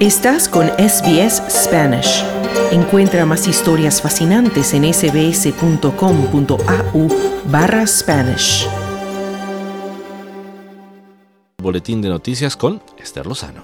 Estás con SBS Spanish. Encuentra más historias fascinantes en sbs.com.au/Spanish. Boletín de noticias con Esther Lozano.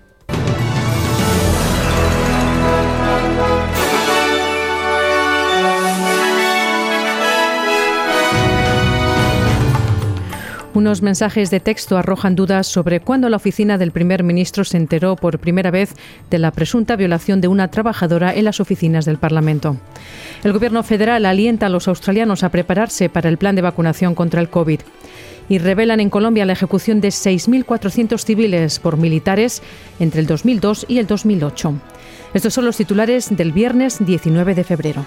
Unos mensajes de texto arrojan dudas sobre cuándo la oficina del primer ministro se enteró por primera vez de la presunta violación de una trabajadora en las oficinas del Parlamento. El gobierno federal alienta a los australianos a prepararse para el plan de vacunación contra el COVID. Y revelan en Colombia la ejecución de 6.400 civiles por militares entre el 2002 y el 2008. Estos son los titulares del viernes 19 de febrero.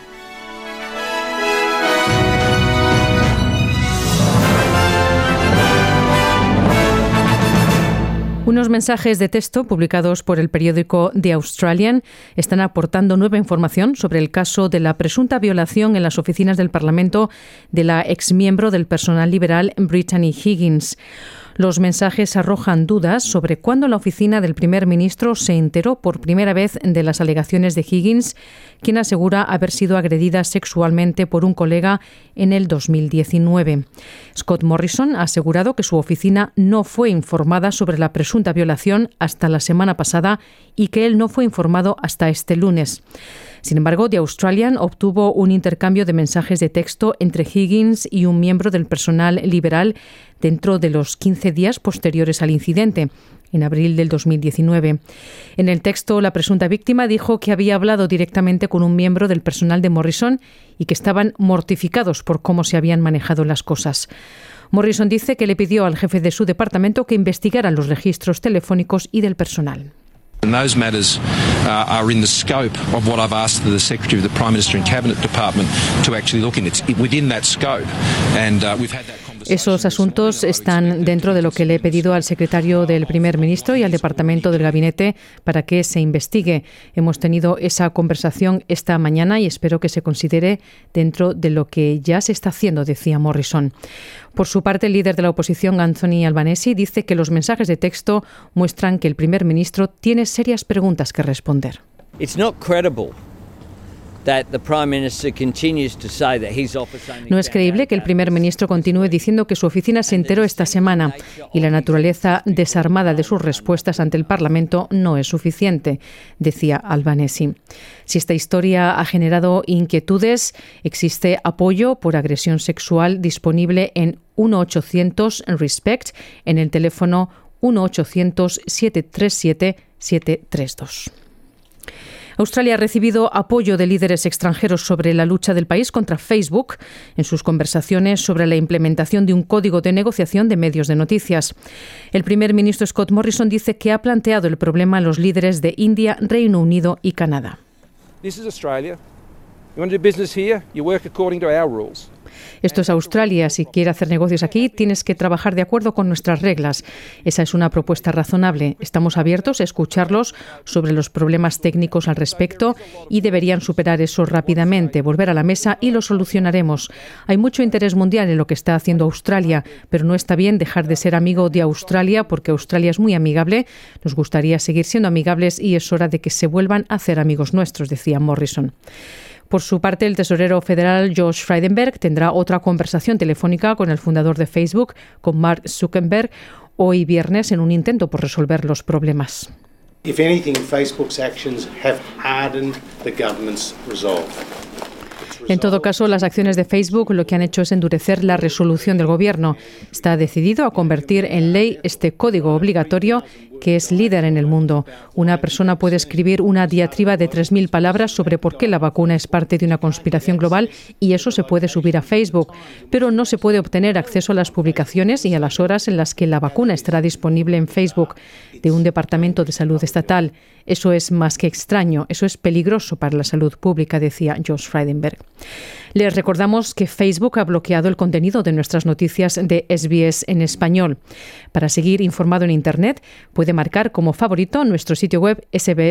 Unos mensajes de texto publicados por el periódico The Australian están aportando nueva información sobre el caso de la presunta violación en las oficinas del Parlamento de la exmiembro del personal liberal Brittany Higgins. Los mensajes arrojan dudas sobre cuándo la oficina del primer ministro se enteró por primera vez de las alegaciones de Higgins, quien asegura haber sido agredida sexualmente por un colega en el 2019. Scott Morrison ha asegurado que su oficina no fue informada sobre la presunta violación hasta la semana pasada y que él no fue informado hasta este lunes. Sin embargo, The Australian obtuvo un intercambio de mensajes de texto entre Higgins y un miembro del personal liberal dentro de los 15 días posteriores al incidente, en abril del 2019. En el texto, la presunta víctima dijo que había hablado directamente con un miembro del personal de Morrison y que estaban mortificados por cómo se habían manejado las cosas. Morrison dice que le pidió al jefe de su departamento que investigara los registros telefónicos y del personal. And those matters are in the scope of what I've asked the Secretary of the Prime Minister and Cabinet Department to actually look in. It's within that scope, and we've had that. Esos asuntos están dentro de lo que le he pedido al secretario del primer ministro y al departamento del gabinete para que se investigue. Hemos tenido esa conversación esta mañana y espero que se considere dentro de lo que ya se está haciendo, decía Morrison. Por su parte, el líder de la oposición, Anthony Albanese, dice que los mensajes de texto muestran que el primer ministro tiene serias preguntas que responder. It's not credible. No es creíble que el primer ministro continúe diciendo que su oficina se enteró esta semana y la naturaleza desarmada de sus respuestas ante el Parlamento no es suficiente, decía Albanese. Si esta historia ha generado inquietudes, existe apoyo por agresión sexual disponible en 1-800-RESPECT en el teléfono 1-800-737-732. Australia ha recibido apoyo de líderes extranjeros sobre la lucha del país contra Facebook en sus conversaciones sobre la implementación de un código de negociación de medios de noticias. El primer ministro Scott Morrison dice que ha planteado el problema a los líderes de India, Reino Unido y Canadá. This is Australia. You want to do business here? You work according to our rules. Esto es Australia. Si quieres hacer negocios aquí, tienes que trabajar de acuerdo con nuestras reglas. Esa es una propuesta razonable. Estamos abiertos a escucharlos sobre los problemas técnicos al respecto y deberían superar eso rápidamente, volver a la mesa y lo solucionaremos. Hay mucho interés mundial en lo que está haciendo Australia, pero no está bien dejar de ser amigo de Australia porque Australia es muy amigable. Nos gustaría seguir siendo amigables y es hora de que se vuelvan a hacer amigos nuestros, decía Morrison. Por su parte, el tesorero federal Josh Frydenberg tendrá otra conversación telefónica con el fundador de Facebook, con Mark Zuckerberg, hoy viernes en un intento por resolver los problemas. If anything, Facebook's actions have hardened the government's resolve. En todo caso, las acciones de Facebook lo que han hecho es endurecer la resolución del gobierno. Está decidido a convertir en ley este código obligatorio que es líder en el mundo. Una persona puede escribir una diatriba de 3.000 palabras sobre por qué la vacuna es parte de una conspiración global y eso se puede subir a Facebook, pero no se puede obtener acceso a las publicaciones y a las horas en las que la vacuna estará disponible en Facebook de un departamento de salud estatal. Eso es más que extraño, eso es peligroso para la salud pública, decía Josh Frydenberg. Les recordamos que Facebook ha bloqueado el contenido de nuestras noticias de SBS en español. Para seguir informado en Internet, puede marcar como favorito nuestro sitio web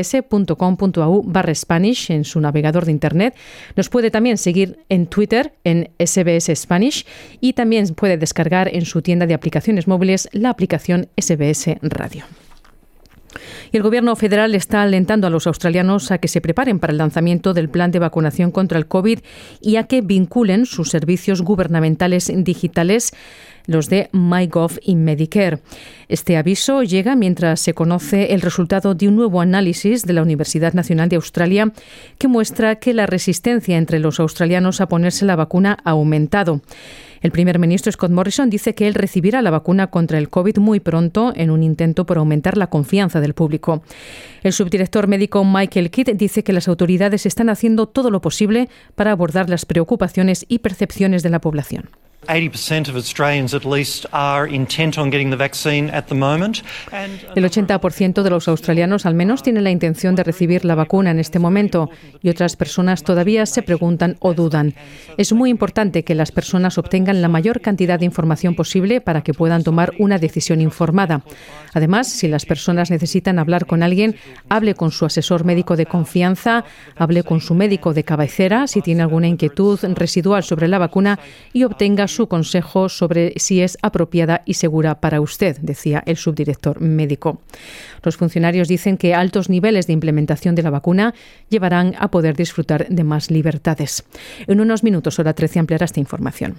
sbs.com.au/Spanish en su navegador de Internet. Nos puede también seguir en Twitter en SBS Spanish y también puede descargar en su tienda de aplicaciones móviles la aplicación SBS Radio. Y el Gobierno federal está alentando a los australianos a que se preparen para el lanzamiento del plan de vacunación contra el COVID y a que vinculen sus servicios gubernamentales digitales, los de MyGov y Medicare. Este aviso llega mientras se conoce el resultado de un nuevo análisis de la Universidad Nacional de Australia que muestra que la resistencia entre los australianos a ponerse la vacuna ha aumentado. El primer ministro Scott Morrison dice que él recibirá la vacuna contra el COVID muy pronto en un intento por aumentar la confianza del público. El subdirector médico Michael Kidd dice que las autoridades están haciendo todo lo posible para abordar las preocupaciones y percepciones de la población. 80% of Australians at least are intent on getting the vaccine at the moment. El 80% de los australianos al menos tienen la intención de recibir la vacuna en este momento y otras personas todavía se preguntan o dudan. Es muy importante que las personas obtengan la mayor cantidad de información posible para que puedan tomar una decisión informada. Además, si las personas necesitan hablar con alguien, hable con su asesor médico de confianza, hable con su médico de cabecera si tiene alguna inquietud residual sobre la vacuna y obtenga su consejo sobre si es apropiada y segura para usted, decía el subdirector médico. Los funcionarios dicen que altos niveles de implementación de la vacuna llevarán a poder disfrutar de más libertades. En unos minutos, hora 13, ampliará esta información.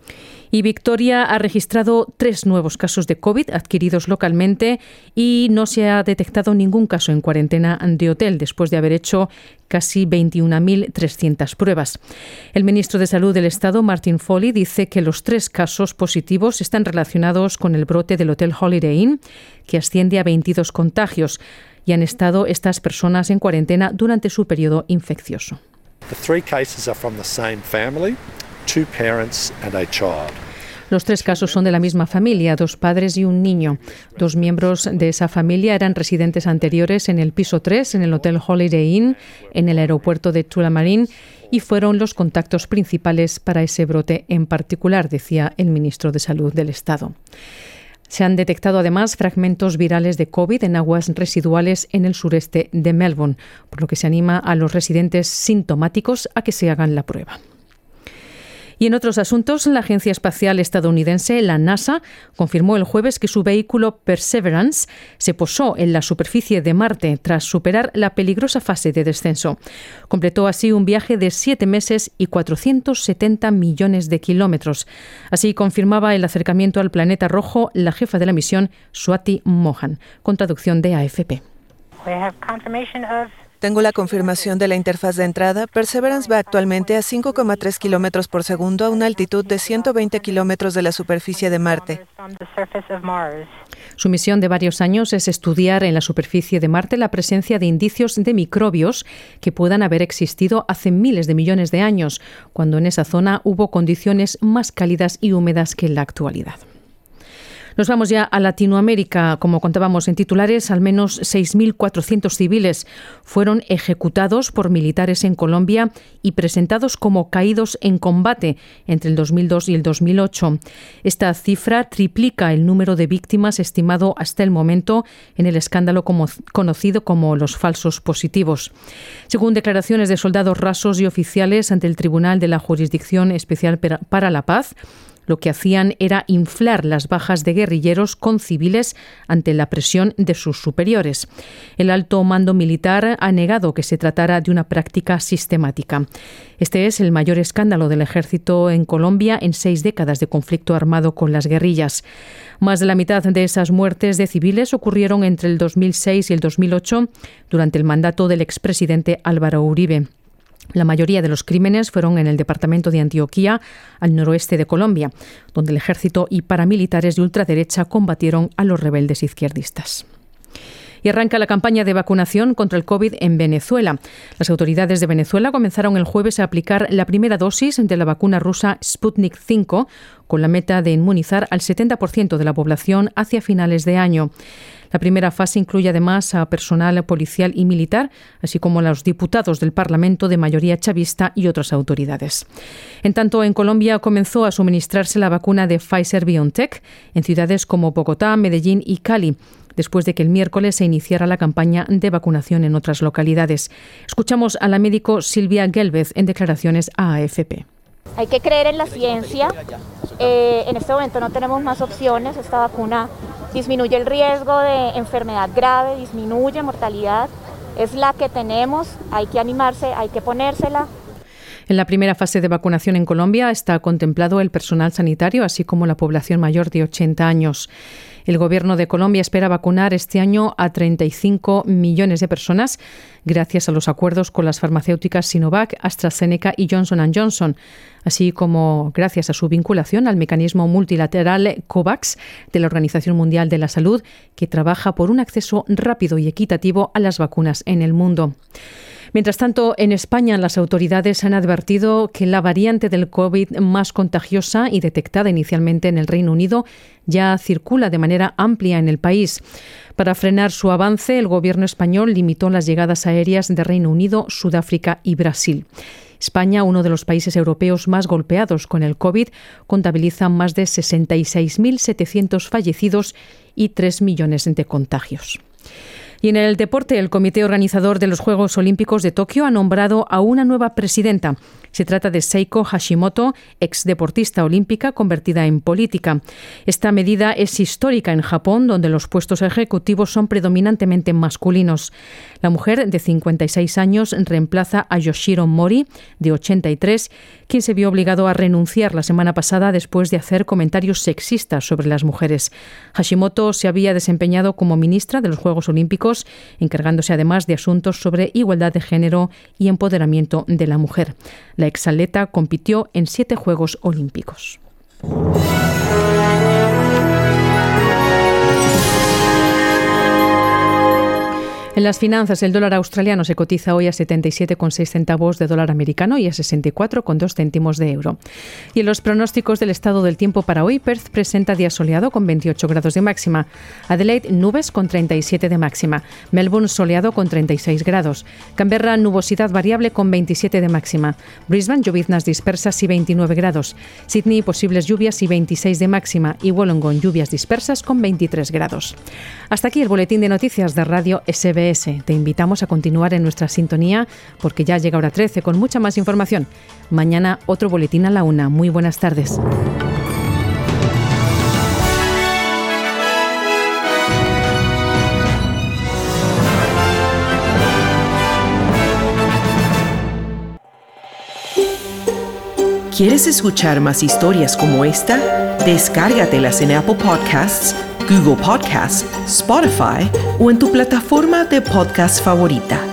Y Victoria ha registrado 3 nuevos casos de COVID adquiridos localmente y no se ha detectado ningún caso en cuarentena de hotel después de haber hecho casi 21.300 pruebas. El ministro de Salud del Estado, Martin Foley, dice que los 3 casos positivos están relacionados con el brote del Hotel Holiday Inn, que asciende a 22 contagios, y han estado estas personas en cuarentena durante su periodo infeccioso. The 3 cases are from the same family. 2 parents and a child. Los 3 casos son de la misma familia, 2 padres y un niño. 2 miembros de esa familia eran residentes anteriores en el piso 3, en el Hotel Holiday Inn, en el aeropuerto de Tullamarine, y fueron los contactos principales para ese brote en particular, decía el ministro de Salud del Estado. Se han detectado además fragmentos virales de COVID en aguas residuales en el sureste de Melbourne, por lo que se anima a los residentes sintomáticos a que se hagan la prueba. Y en otros asuntos, la Agencia Espacial Estadounidense, la NASA, confirmó el jueves que su vehículo Perseverance se posó en la superficie de Marte tras superar la peligrosa fase de descenso. Completó así un viaje de 7 meses y 470 millones de kilómetros. Así confirmaba el acercamiento al planeta rojo la jefa de la misión, Swati Mohan, con traducción de AFP. Tengo la confirmación de la interfaz de entrada. Perseverance va actualmente a 5,3 kilómetros por segundo a una altitud de 120 kilómetros de la superficie de Marte. Su misión de varios años es estudiar en la superficie de Marte la presencia de indicios de microbios que puedan haber existido hace miles de millones de años, cuando en esa zona hubo condiciones más cálidas y húmedas que en la actualidad. Nos vamos ya a Latinoamérica. Como contábamos en titulares, al menos 6.400 civiles fueron ejecutados por militares en Colombia y presentados como caídos en combate entre el 2002 y el 2008. Esta cifra triplica el número de víctimas estimado hasta el momento en el escándalo conocido como los falsos positivos. Según declaraciones de soldados rasos y oficiales ante el Tribunal de la Jurisdicción Especial para la Paz, lo que hacían era inflar las bajas de guerrilleros con civiles ante la presión de sus superiores. El alto mando militar ha negado que se tratara de una práctica sistemática. Este es el mayor escándalo del ejército en Colombia en 6 décadas de conflicto armado con las guerrillas. Más de la mitad de esas muertes de civiles ocurrieron entre el 2006 y el 2008 durante el mandato del expresidente Álvaro Uribe. La mayoría de los crímenes fueron en el departamento de Antioquia, al noroeste de Colombia, donde el ejército y paramilitares de ultraderecha combatieron a los rebeldes izquierdistas. Y arranca la campaña de vacunación contra el COVID en Venezuela. Las autoridades de Venezuela comenzaron el jueves a aplicar la primera dosis de la vacuna rusa Sputnik V, con la meta de inmunizar al 70% de la población hacia finales de año. La primera fase incluye además a personal policial y militar, así como a los diputados del Parlamento de mayoría chavista y otras autoridades. En tanto, en Colombia comenzó a suministrarse la vacuna de Pfizer-BioNTech en ciudades como Bogotá, Medellín y Cali, después de que el miércoles se iniciara la campaña de vacunación en otras localidades. Escuchamos a la médico Silvia Gelbez en declaraciones a AFP. Hay que creer en la ciencia. En este momento no tenemos más opciones. Esta vacuna disminuye el riesgo de enfermedad grave, disminuye mortalidad. Es la que tenemos, hay que animarse, hay que ponérsela. En la primera fase de vacunación en Colombia está contemplado el personal sanitario, así como la población mayor de 80 años. El Gobierno de Colombia espera vacunar este año a 35 millones de personas gracias a los acuerdos con las farmacéuticas Sinovac, AstraZeneca y Johnson & Johnson, así como gracias a su vinculación al mecanismo multilateral COVAX de la Organización Mundial de la Salud, que trabaja por un acceso rápido y equitativo a las vacunas en el mundo. Mientras tanto, en España las autoridades han advertido que la variante del COVID más contagiosa y detectada inicialmente en el Reino Unido ya circula de manera amplia en el país. Para frenar su avance, el gobierno español limitó las llegadas aéreas de Reino Unido, Sudáfrica y Brasil. España, uno de los países europeos más golpeados con el COVID, contabiliza más de 66.700 fallecidos y 3 millones de contagios. Y en el deporte, el comité organizador de los Juegos Olímpicos de Tokio ha nombrado a una nueva presidenta. Se trata de Seiko Hashimoto, exdeportista olímpica convertida en política. Esta medida es histórica en Japón, donde los puestos ejecutivos son predominantemente masculinos. La mujer, de 56 años, reemplaza a Yoshiro Mori, de 83, quien se vio obligado a renunciar la semana pasada después de hacer comentarios sexistas sobre las mujeres. Hashimoto se había desempeñado como ministra de los Juegos Olímpicos, encargándose además de asuntos sobre igualdad de género y empoderamiento de la mujer. La exatleta compitió en 7 Juegos Olímpicos. En las finanzas, el dólar australiano se cotiza hoy a 77,6 centavos de dólar americano y a 64,2 céntimos de euro. Y en los pronósticos del estado del tiempo para hoy, Perth presenta día soleado con 28 grados de máxima, Adelaide nubes con 37 de máxima, Melbourne soleado con 36 grados, Canberra nubosidad variable con 27 de máxima, Brisbane lloviznas dispersas y 29 grados, Sydney posibles lluvias y 26 de máxima y Wollongong lluvias dispersas con 23 grados. Hasta aquí el boletín de noticias de Radio SBS. Te invitamos a continuar en nuestra sintonía porque ya llega hora 13 con mucha más información. Mañana otro boletín a la 1. Muy buenas tardes. ¿Quieres escuchar más historias como esta? Descárgatelas en Apple Podcasts, Google Podcasts, Spotify o en tu plataforma de podcast favorita.